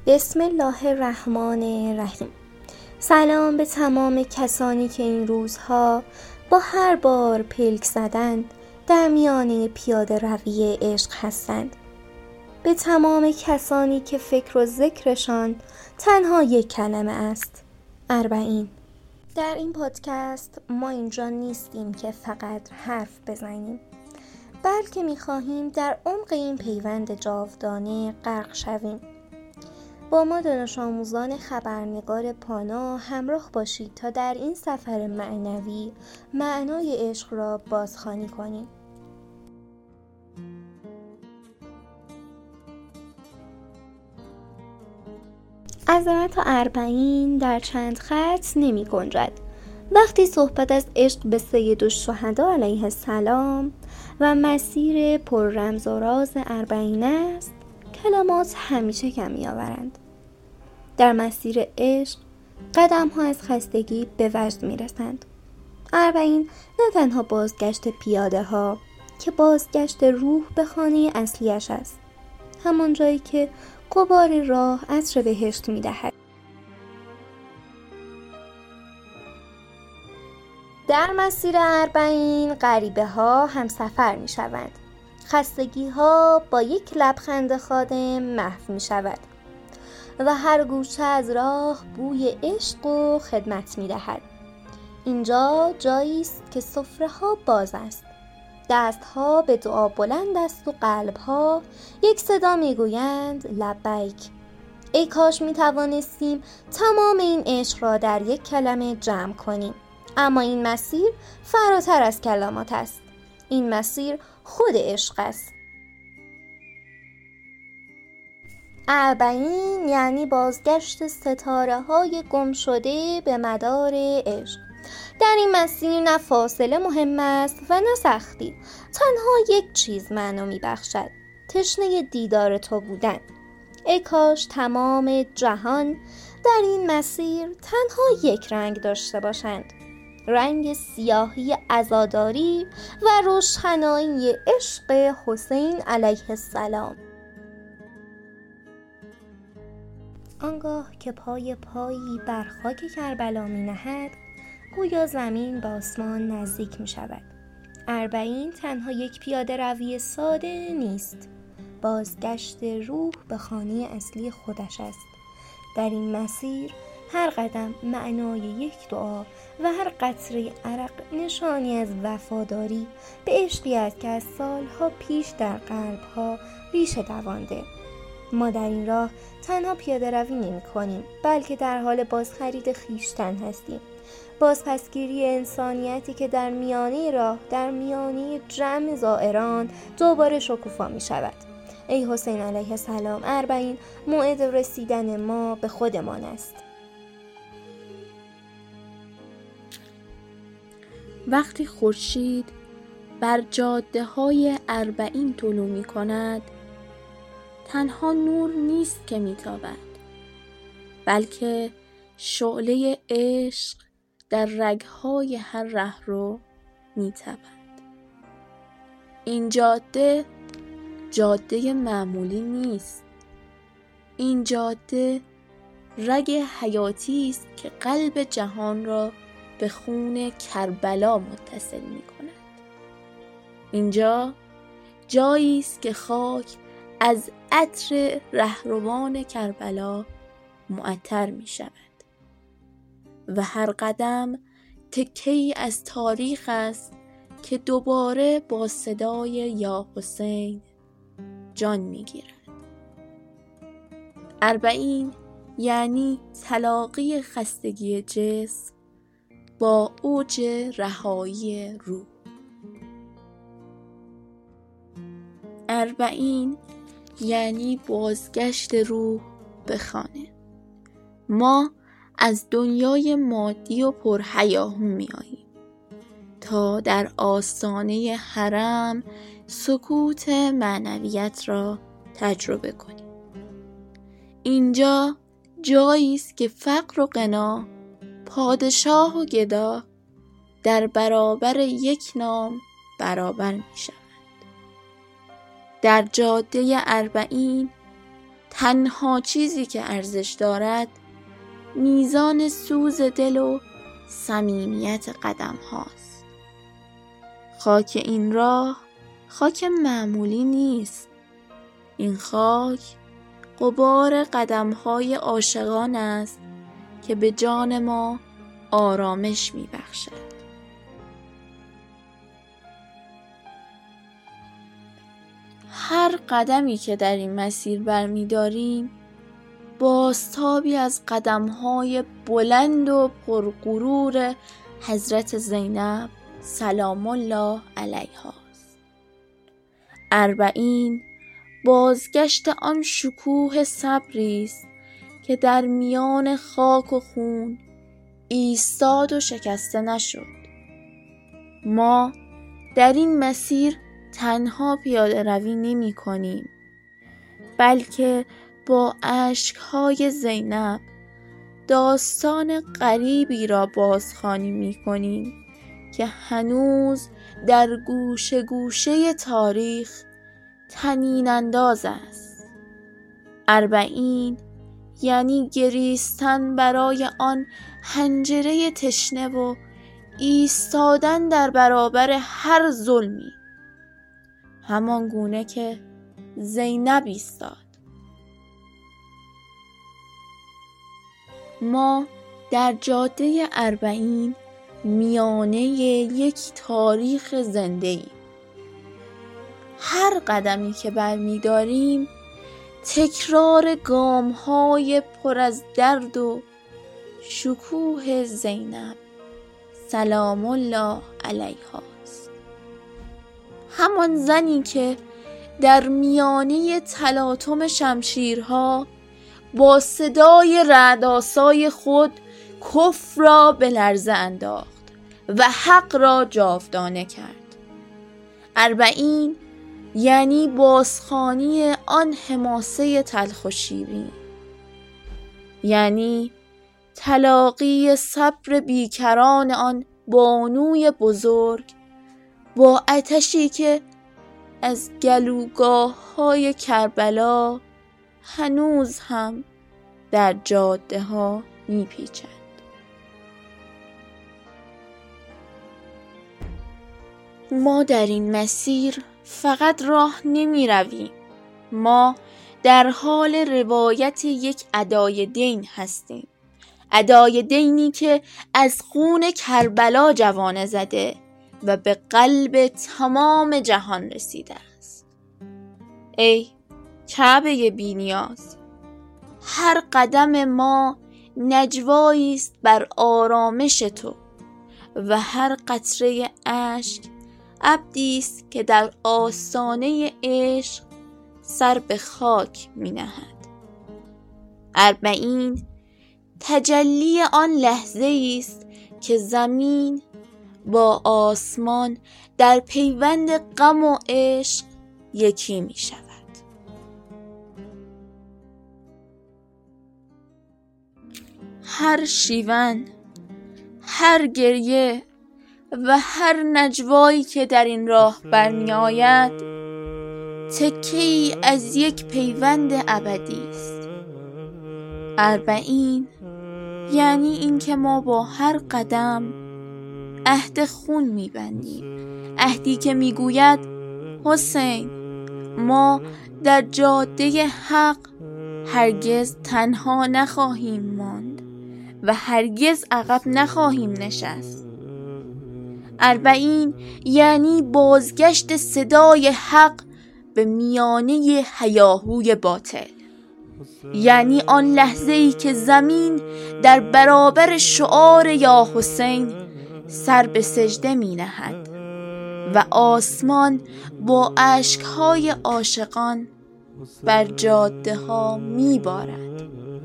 بسم الله الرحمن الرحیم. سلام به تمام کسانی که این روزها با هر بار پلک زدن در میانه پیاده روی عشق هستند. به تمام کسانی که فکر و ذکرشان تنها یک کلمه است: اربعین. در این پادکست ما اینجا نیستیم که فقط حرف بزنیم، بلکه می‌خواهیم در عمق این پیوند جاودانه غرق شویم. با ما دانش آموزان خبرنگار پانا همراه باشید تا در این سفر معنوی معنای عشق را بازخوانی کنیم. عظمت اربعین در چند خط نمی گنجد. وقتی صحبت از عشق به سید الشهدا علیه السلام و مسیر پر رمز و راز اربعین است، کلمات همیشه کمی آورند. در مسیر عشق قدم ها از خستگی به وجد می رسند. اربعین نه تنها بازگشت پیاده ها که بازگشت روح به خانه اصلیش است، همان جایی که غبار راه عطر بهشت می دهد. در مسیر اربعین غریبه ها همسفر می شوند. خستگی ها با یک لبخند خادم محو می شود و هر گوشه از راه بوی عشق و خدمت می دهد. اینجا جایی است که سفره ها باز است، دست ها به دعا بلند است و قلب ها یک صدا می گویند لبیک. ای کاش می توانستیم تمام این عشق را در یک کلمه جمع کنیم، اما این مسیر فراتر از کلمات است. این مسیر خود عشق است. اربعین یعنی بازگشت ستاره های گم شده به مدار عشق. در این مسیر نه فاصله مهم است و نه سختی، تنها یک چیز معنا می بخشد: تشنه دیدار تو بودن. ای کاش تمام جهان در این مسیر تنها یک رنگ داشته باشند: رنگ سیاهی عزاداری و روشنایی عشق حسین علیه السلام. آنگاه که پایی بر خاک کربلا می نهد، گویا زمین به آسمان نزدیک می شود. اربعین تنها یک پیاده روی ساده نیست، بازگشت روح به خانه اصلی خودش است. در این مسیر هر قدم معنای یک دعا و هر قطره عرق نشانی از وفاداری به عشقی است که از سالها پیش در قلبها ریشه دوانده. ما در این راه تنها پیاده روی نمی کنیم، بلکه در حال بازخرید خویشتن هستیم. بازپسگیری انسانیتی که در میانه راه، در میانه جمع زائران دوباره شکوفا می شود. ای حسین علیه السلام، اربعین موعد رسیدن ما به خودمان است. وقتی خورشید بر جاده های اربعین طلوع می کند، تنها نور نیست که می تابد، بلکه شعله عشق در رگهای هر رهرو می تابد. این جاده معمولی نیست. این جاده رگ حیاتی است که قلب جهان را به خون کربلا متصل می کند. اینجا جایی است که خاک از عطر رهروان کربلا معطر می شود و هر قدم تکه‌ای از تاریخ است که دوباره با صدای یا حسین جان می گیرد. اربعین یعنی تلاقی خستگی جسم با اوج رهایی روح. اربعین یعنی بازگشت روح به خانه. ما از دنیای مادی و پرهیاهو می آییم تا در آستانه حرم سکوت معنویت را تجربه کنیم. اینجا جایی است که فقر و غنا، پادشاه و گدا در برابر یک نام برابر می شوند. در جاده اربعین تنها چیزی که ارزش دارد میزان سوز دل و صمیمیت قدم هاست. خاک این راه خاک معمولی نیست. این خاک غبار قدم‌های عاشقان است که به جان ما آرامش می‌بخشد. هر قدمی که در این مسیر برمی‌داریم بازتابی از قدم‌های بلند و پرغرور حضرت زینب سلام الله علیها است. 40 بازگشت آن شکوه صبری است که در میان خاک و خون ایستاد و شکسته نشد. ما در این مسیر تنها پیاده روی نمی کنیم، بلکه با اشک‌های زینب داستان غریبی را بازخوانی می کنیم که هنوز در گوشه گوشه تاریخ طنین انداز است. 40 یعنی گریستن برای آن حنجره تشنه و ایستادن در برابر هر ظلمی، همان گونه که زینب ایستاد. ما در جاده 40 میانه یک تاریخ زنده ایم. هر قدمی که برمی‌داریم تکرار گام‌های پر از درد و شکوه زینب سلام الله علیها است. همان زنی که در میانه تلاطم شمشیرها با صدای رعدآسای خود کفر را به لرزه انداخت و حق را جاودانه کرد. 40 یعنی بازخوانی آن حماسه تلخ و شیرین، یعنی تلاقی صبر بیکران آن بانوی بزرگ با آتشی که از گلوگاه‌های کربلا هنوز هم در جاده ها میپیچد. ما در این مسیر فقط راه نمی رویم. ما در حال روایت یک ادای دین هستیم. ادای دینی که از خون کربلا جوانه زده و به قلب تمام جهان رسیده است. ای کعبه بی‌نیاز، هر قدم ما نجوایی است بر آرامش تو و هر قطره اشک عبدی است که در آستانه عشق سر به خاک می نهد. 40 تجلی آن لحظه است که زمین با آسمان در پیوند غم و عشق یکی می شود. هر شیون، هر گریه و هر نجوایی که در این راه برمی آید تکه‌ای از یک پیوند ابدی است. 40 یعنی این که ما با هر قدم عهد خون می بندیم، عهدی که می گوید حسین، ما در جاده حق هرگز تنها نخواهیم ماند و هرگز عقب نخواهیم نشست. 40 یعنی بازگشت صدای حق به میانه هیاهوی باطل، یعنی آن لحظه‌ای که زمین در برابر شعار یا حسین سر به سجده می نهد و آسمان با اشک‌های عاشقان بر جاده ها می بارد.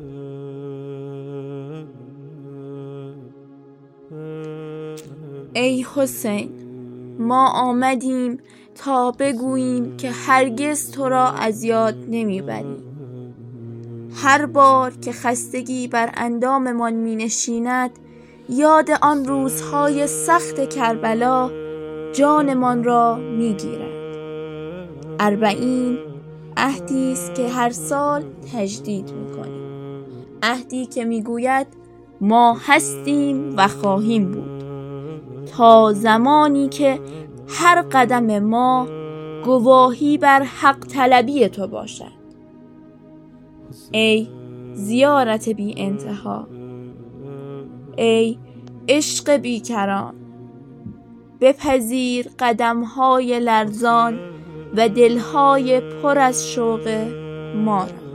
ای حسین، ما آمدیم تا بگوییم که هرگز تو را از یاد نمیبریم. هر بار که خستگی بر انداممان می نشیند، یاد آن روزهای سخت کربلا جانمان را می گیرد. 40 عهدی است که هر سال تجدید می‌کنیم. عهدی که می‌گوید ما هستیم و خواهیم بود تا زمانی که هر قدم ما گواهی بر حق طلبی تو باشد. ای زیارت بی انتها، ای عشق بیکران، بپذیر قدم‌های لرزان و دل‌های پر از شوق ما را.